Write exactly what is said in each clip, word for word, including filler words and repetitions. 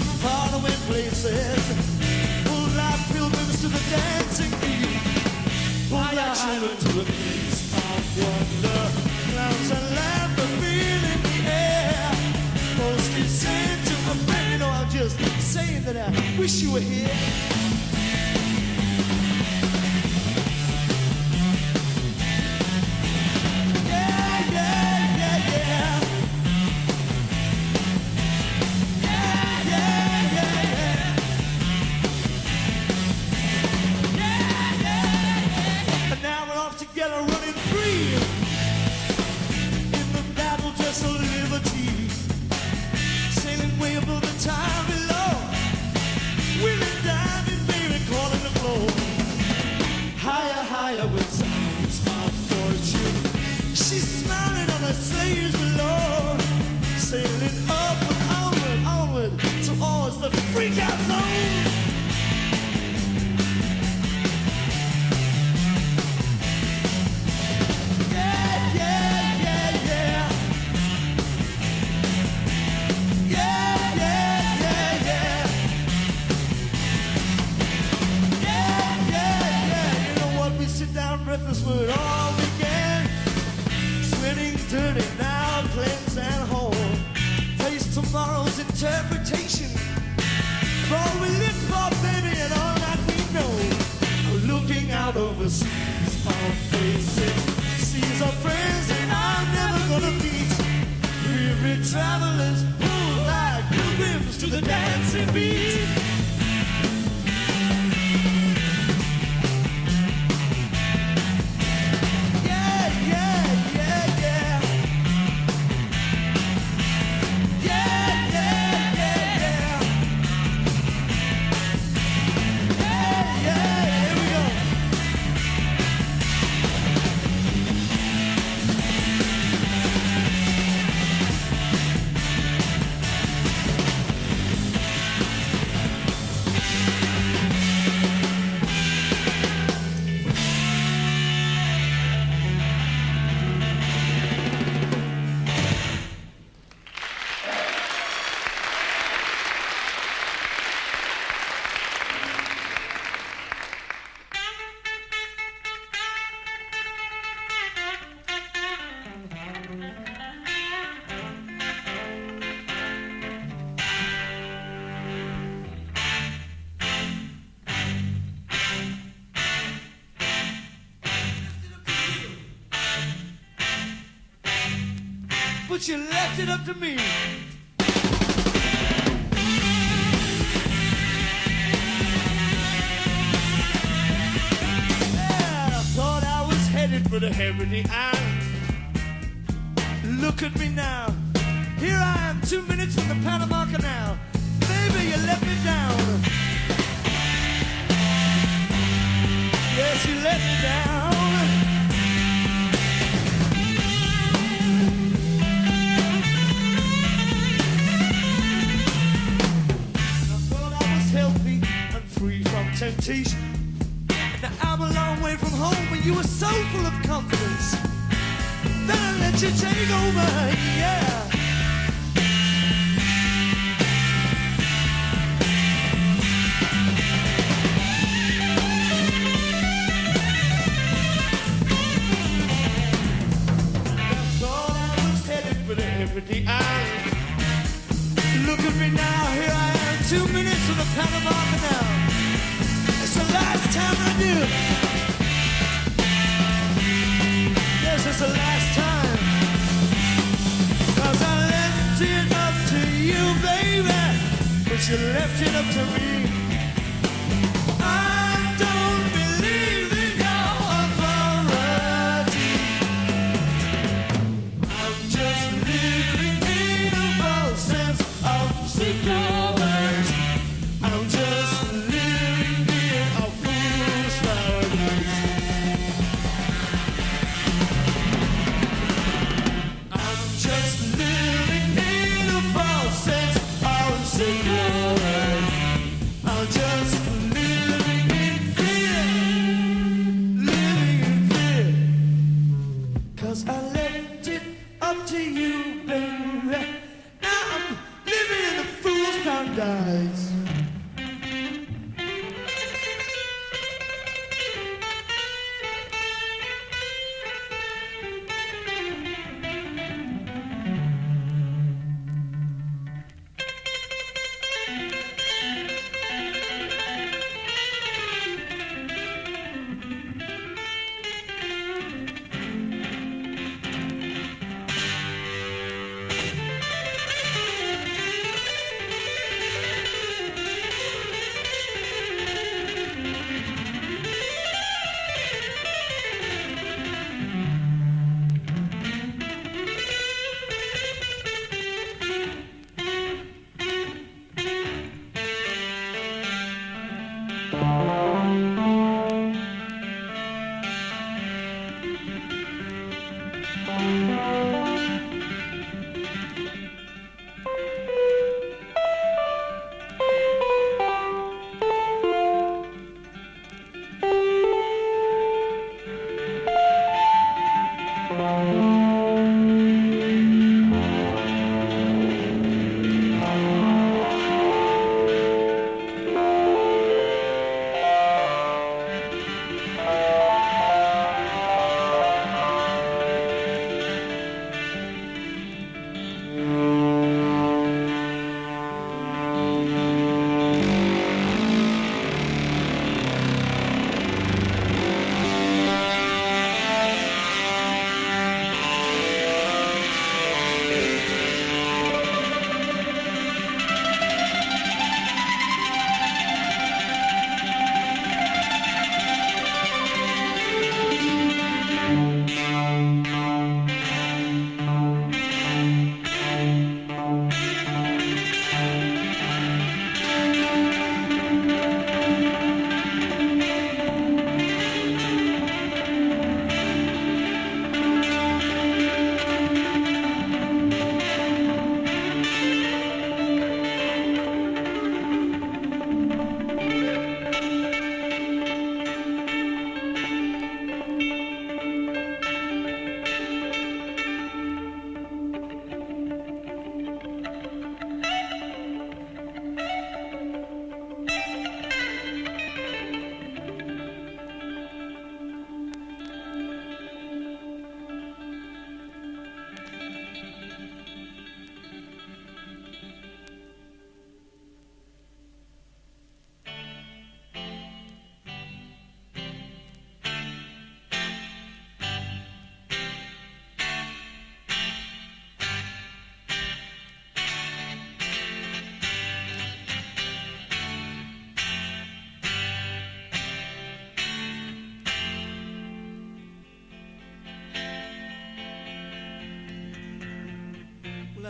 faraway places. Full life pilgrims to the dancing beat. Pull our children to a place of wonder. Clouds and laughter fill in the air. Mostly saying to a friend, you know, I'm just saying that I wish you were here. But you left it up to me. Yeah, I thought I was headed for the Heavenly Islands. Look at me now. Here I am, two minutes from the Panama Canal. Baby, you let me down. Yes, you let me down. Temptation. Now I'm a long way from home, but you were so full of confidence. Then I let you take over, yeah. I thought I was headed for the Heavenly Islands. Look at me now, here I am, two minutes from the Panama Canal. It's the last time I do. Yes, it's the last time. Cause I left it up to you, baby. But you left it up to me. I don't believe in your authority. I'm just living in a false sense of security. I'm just living in a fool's paradise. I'm just living in a false sense of security.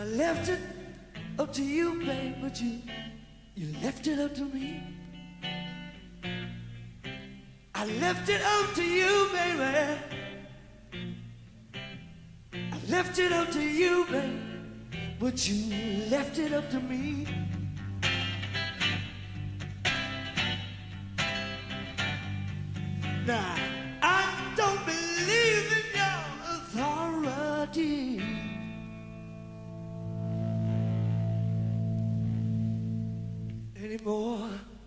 I left it up to you, babe, but you, you left it up to me. I left it up to you, baby. I left it up to you, babe, but you left it up to me. Now, I don't believe in your authority anymore.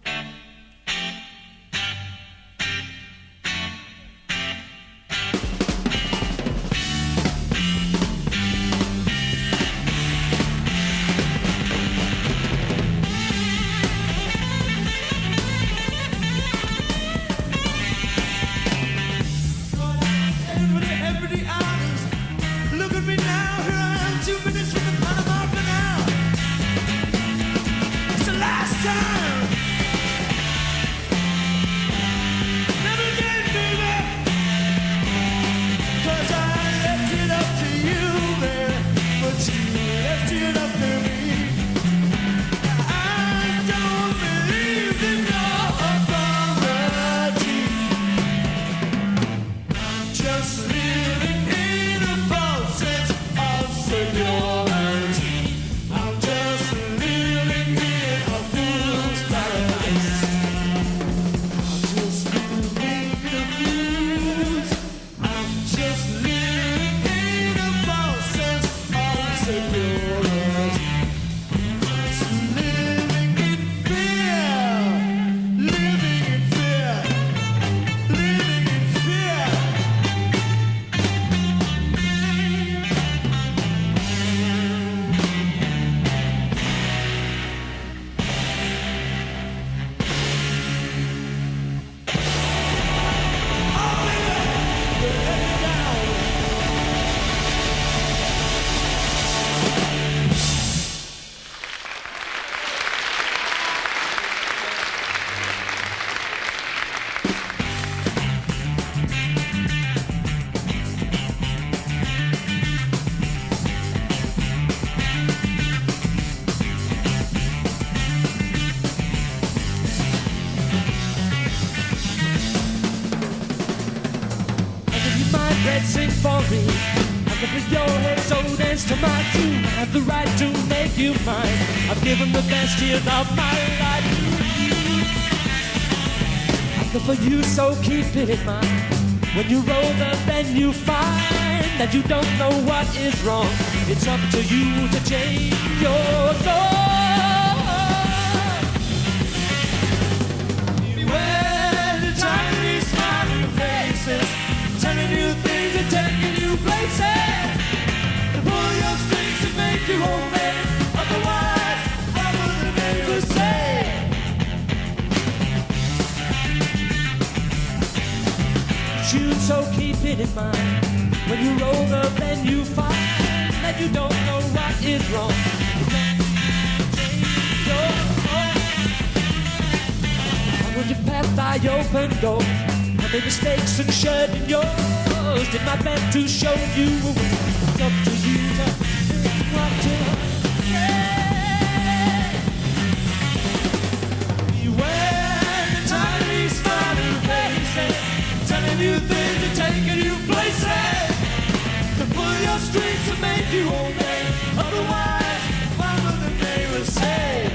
Sing for me. I'm gonna put your head, so dance to my tune. I have the right to make you mine. I've given the best years of my life to you. I'm good for you, so keep it in mind. When you roll up and you find that you don't know what is wrong, it's up to you to change your soul. Beware the tiny smiling faces, telling you things and taking you places, to pull your strings to make you homemade. Otherwise, what will the neighbors say? Shoot, so keep it in mind. When you roll up and you find that you don't know what is wrong, change your soul. I'm going to pass by open doors. I made mistakes and shutting yours. Did my best to show you it's up to you to think what to say. Beware the tiny smiling faces, telling you things and taking you places, to pull your strings to make you homemade. Otherwise, what will the neighbors say?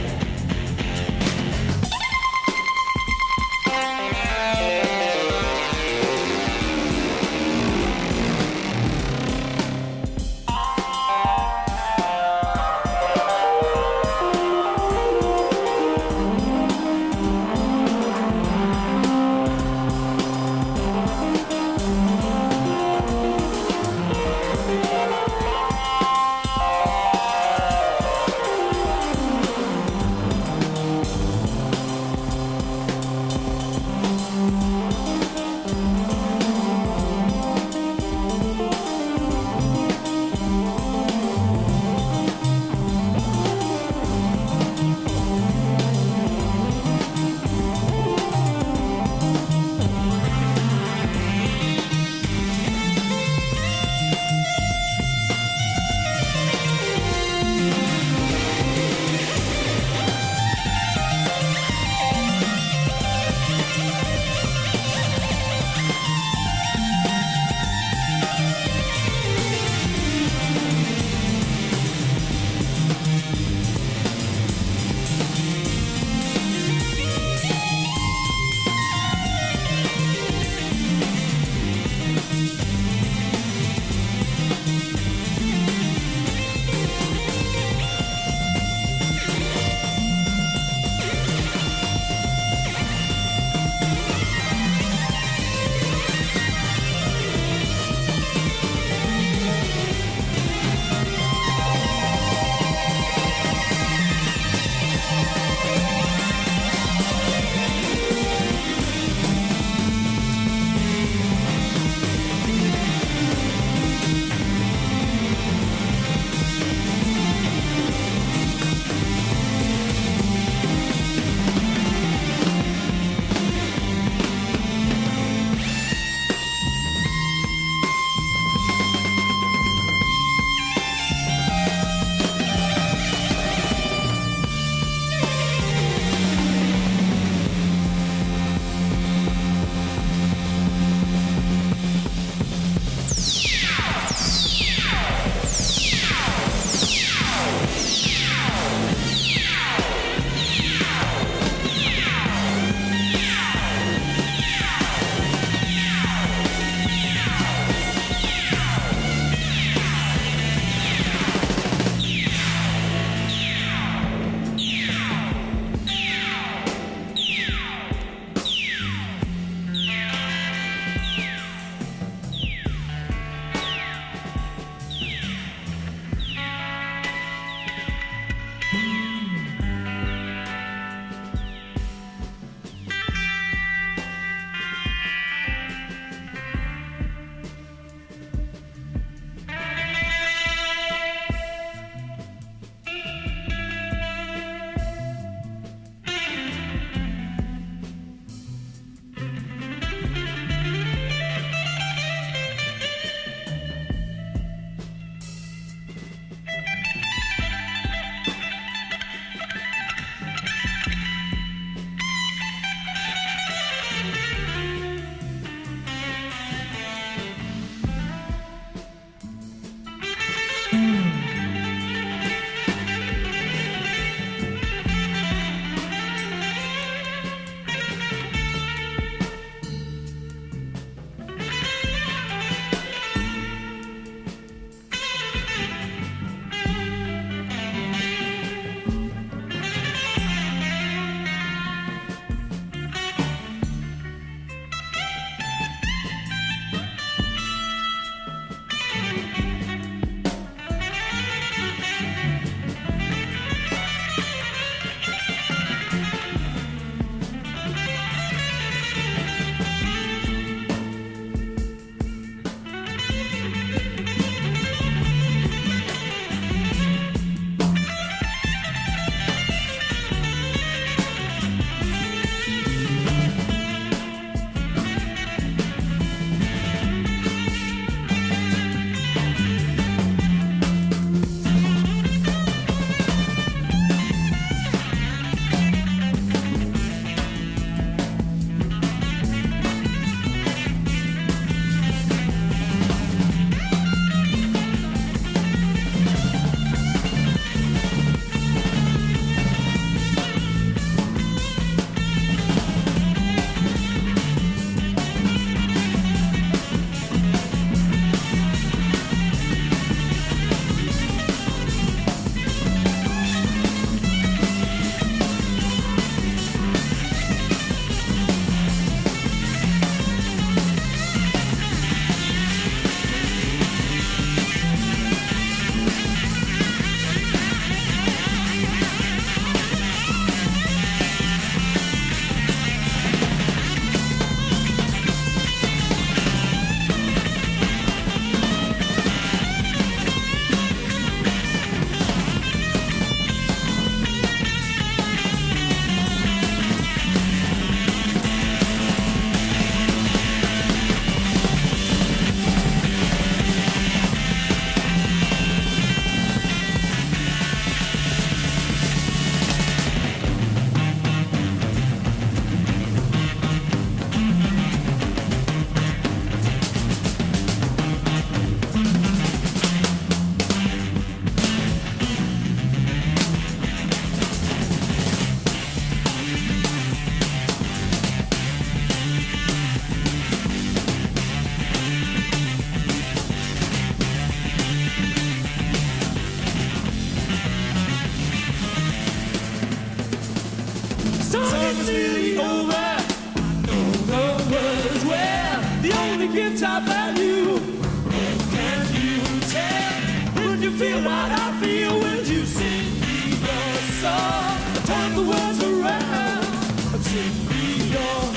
song is nearly over. I know the words well, the only gift I value. Can you tell? Would you feel what I feel when you sing me your song? Turn the words around, sing me your.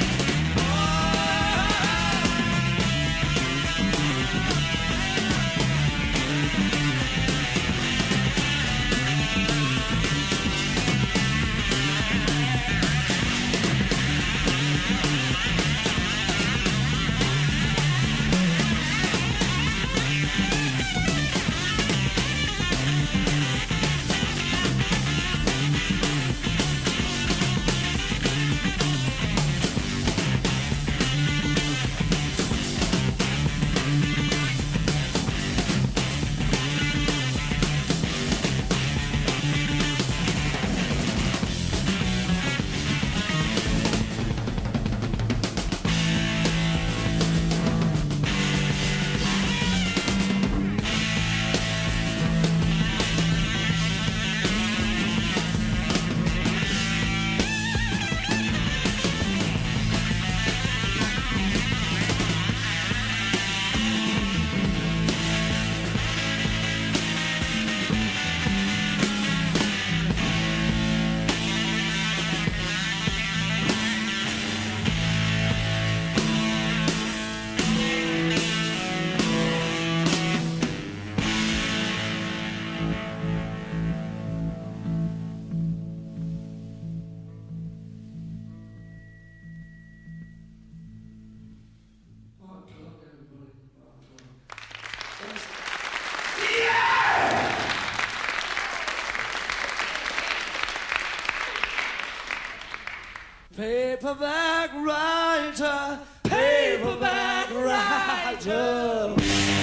Paperback writer, paperback writer.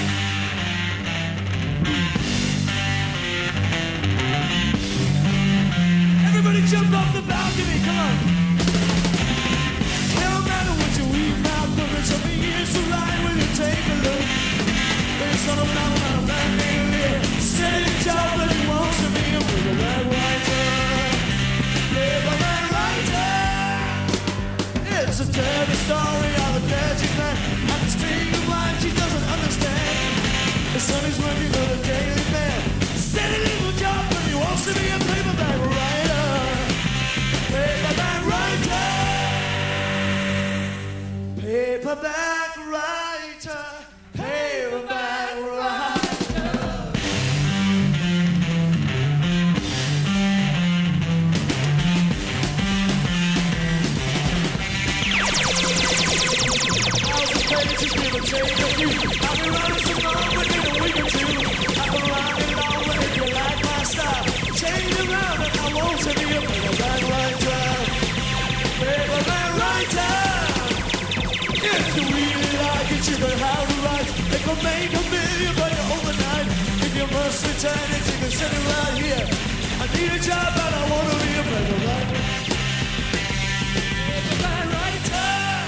Everybody jump off the balcony, come on. No matter what you eat, my purpose of me is to lie when you take a look. There's not a mountain on a man named Lear. Steady job that he wants to be a paperback writer. Paperback writer. It's a dirty story of a dirty man and his string of wine she doesn't understand. The son is working on a daily man. Steady little job but he wants to be a paperback writer. Paperback writer. Paperback writer. Paperback writer. Pages give a take of you. I've been running so long within a week or two. I've been running long, but if you like my style, change around and I want to be a paperback writer. Paperback writer. If you really like it, you know how to write. They can make a million by your overnight. If you must return it, you can send it right here. I need a job and I want to be a paperback writer. Paperback writer.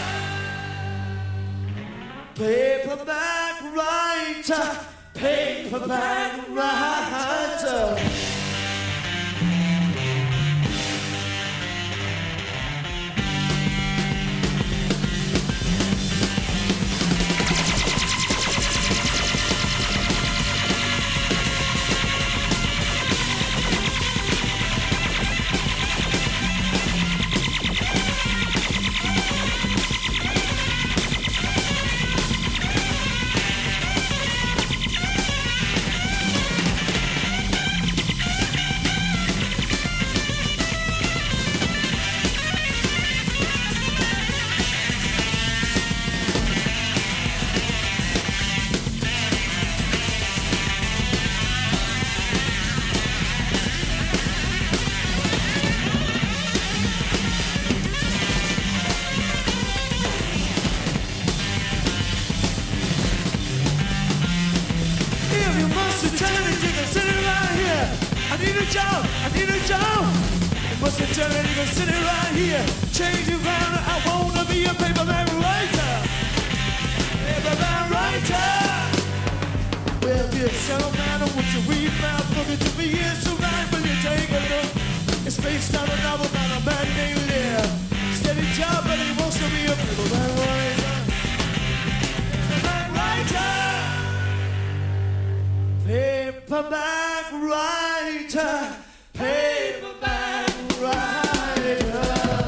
Paperback writer, paperback writer. I need a job, I need a job. You must have tell it, you can sit it right here. Change it round, I wanna be a paperback writer. Paperback writer. Well, dear son, matter what you read, mouth, look at me, it's so right when you take a look. It's based on a novel about a man named paperback writer, paperback writer.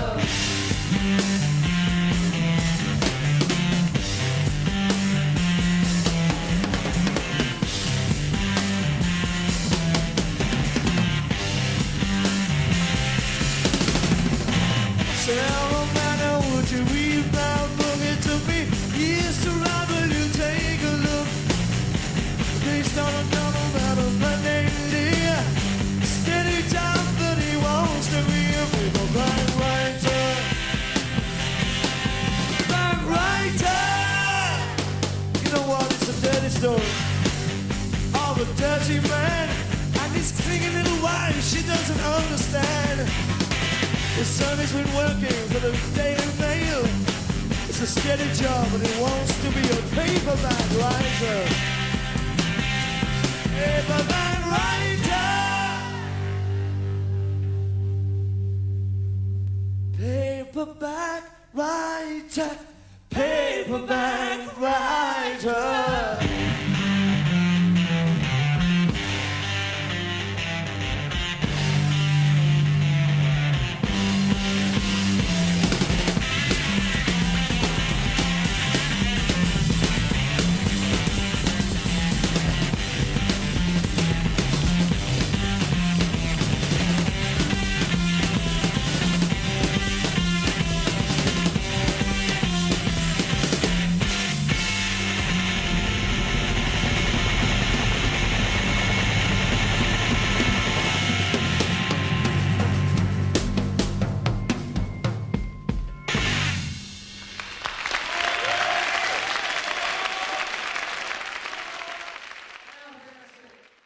So no matter what you read about, book it to me. Years to write, will you take a look? Based on a novel about a man named Lee. Steady job, but he wants to be a paperback writer. Back writer. You know what? It's a dirty story of a dirty man and his clinging little wife. She doesn't understand. His son has been working for the Daily Mail. It's a steady job, but he wants to be a paperback writer. Paperback writer. Paperback writer. Paperback writer.